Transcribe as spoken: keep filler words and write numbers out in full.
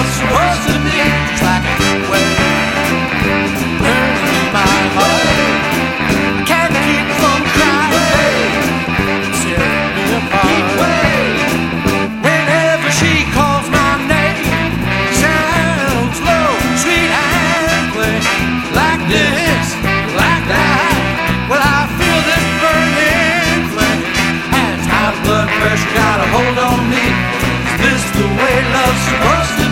love's supposed to be. Just like a well burning in my heart. I can't keep from crying, babe. It's tearing me apart. Whenever she calls my name, sounds low, sweet and plain. Like this, like that. Well, I feel this burning flame. Has high blood pressure got a hold on me? Is this the way love's supposed to be?